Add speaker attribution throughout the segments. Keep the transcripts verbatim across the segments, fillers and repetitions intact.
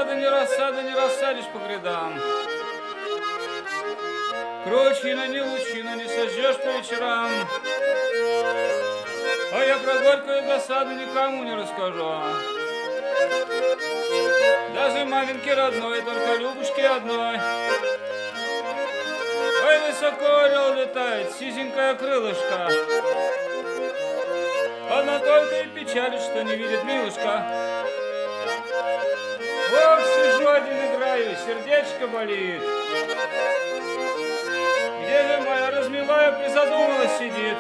Speaker 1: рассада, не рассада, не рассадишь по грядам. Кручина, не лучина, не сожжешь по вечерам. А я про горькую досаду никому не расскажу. Даже маменьке родной, только Любушке одной. Ой, высоко орел летает, сизенькое крылышко. Она только и печалит, что не видит милушка. Ох, сижу один играю, сердечко болит. Где же моя размилая призадумалась сидит?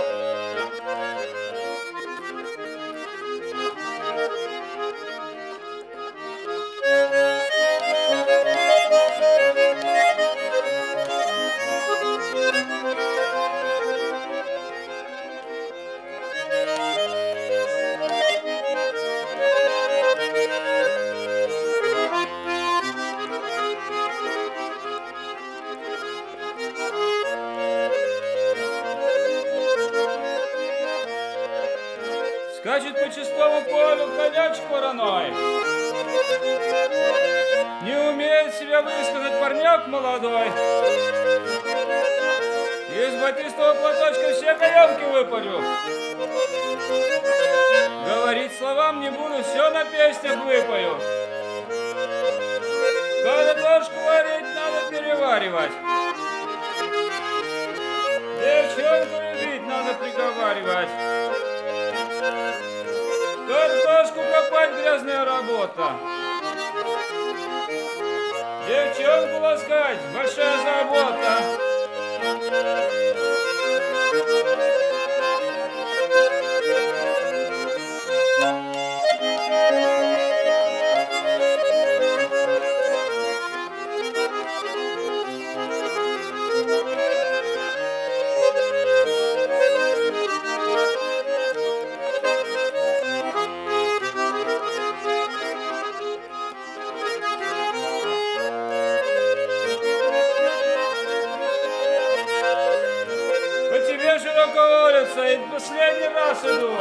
Speaker 1: Скачет по чистому полю конячек вороной. Не умеет себя высказать парняк молодой. Из батистового платочка все каемки выпарю. Говорить словам не буду, все на песнях выпою. Картошку варить надо переваривать. Девчонку любить надо приговаривать. Картошку копать грязная работа. Девчонку ласкать большая забота. Широко улица, и последний раз иду.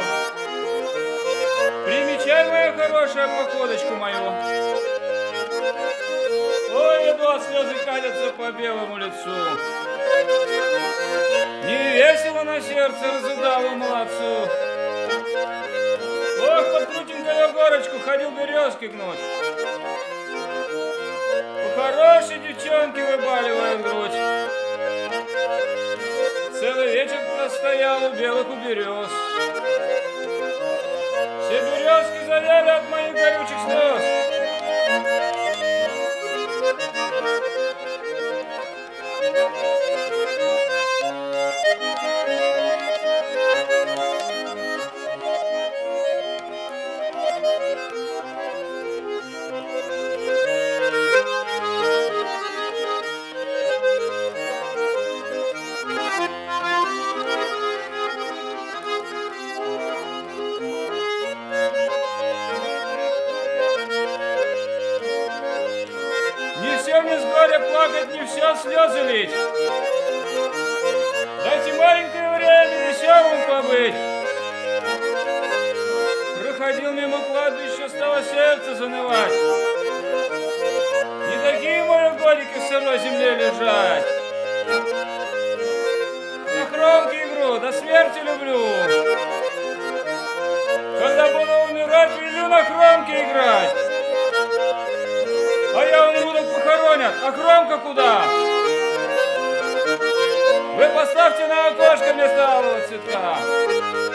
Speaker 1: Примечай, моя хорошая, походочку мою. Ой, иду, а слезы катятся по белому лицу. Не весело на сердце разудалу молодцу. Ох, под крутенькую горочку ходил березки гнуть. У хорошей девчонки выбаливает грудь. Целый вечер простоял у белых у берез. Все березки завяли от моих горючих слез. Мне с горя плакать, не все слезы лить. Дайте маленькое время веселым побыть. Проходил мимо кладбища, стало сердце занывать. Не такие мои годики в сырой земле лежать. На хромке игру, до смерти люблю. Когда буду умирать, велю на хромке играть. А я умру, так похоронят. А хромка куда? Вы поставьте на окошко вместо алого цветка.